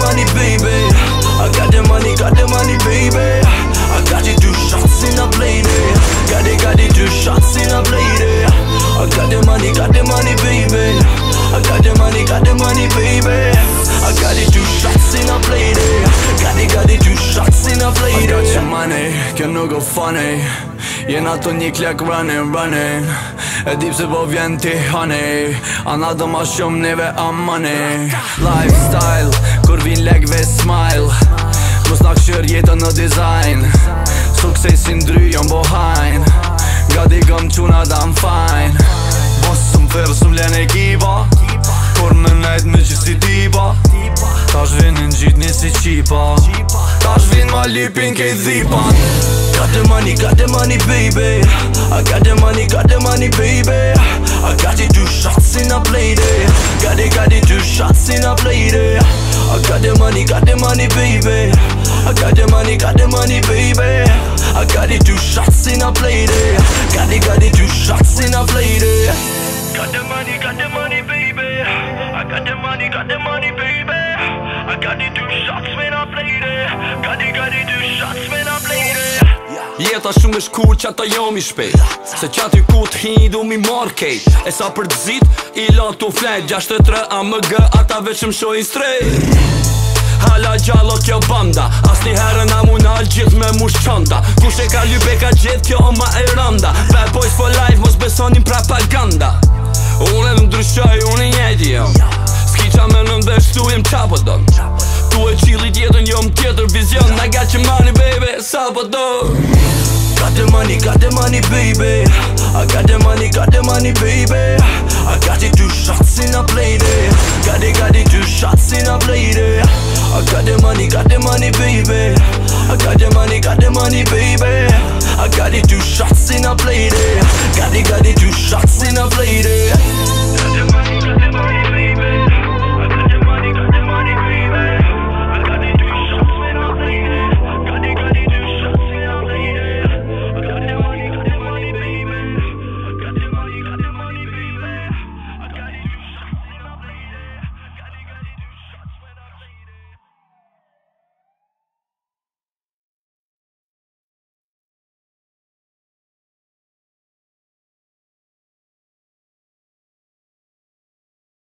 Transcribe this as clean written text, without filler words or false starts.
money, baby. I got the money, baby. I got it, 2 shots in a plate. Got it, 2 shots in a plate. I got the money, baby. I got the money, baby. I got it, 2 shots in a plate. Got it, 2 shots in a plate. I got your money, kjo nuk o funny. Jena to një klek running. E dip se po vjen ti honey. Ana do ma shumë neve am money. Lifestyle, kur vin legve smile. Mos na këshër jetën në design. Suksesin dryjon bohajn. Gati gëm quna da I'm fine. Bosëm fërësëm len ekipa. Kur me nejt me që si tipa. Tash vinin gjitni si qipa. Tash vin ma lipin kej dhipan. Got the money, baby. I got the money, baby. I got it, 2 shots in a plate. Got it, 2 shots in a plate. I got the money, baby. I got the money, baby. I got it, 2 shots in a plate. Got it, 2 shots in a plate. Got the money, baby. I got the money, baby. I got it, 2 shots when I played it. Got it, 2 shots when I played it. Jeta shumë është kur që ata jam I shpejt. Se që aty ku t'hin du mi marr kejt. E sa për t'zit, I la t'u flet 63 AMG, ata veç më shojnë straight. Hala gjallo kjo banda, as një herë na mu nal gjith me mush qanda. Kush e ka lype ka gjith kjo ma e randa. Bad boys for life, mos besonin propaganda. Unë edhe ndryshoj, unë I njeti jam. S'ki qa me nëndeshtu jem qa po don. Tu e qili tjetën jom tjetër vizion. I got your money baby, sa po do. Got the money, baby. I got the money, baby. I got it, 2 shots in a plate. Got it, 2 shots in a plate. I got the money, baby. I got the money, baby. I got it, 2 shots in a plate.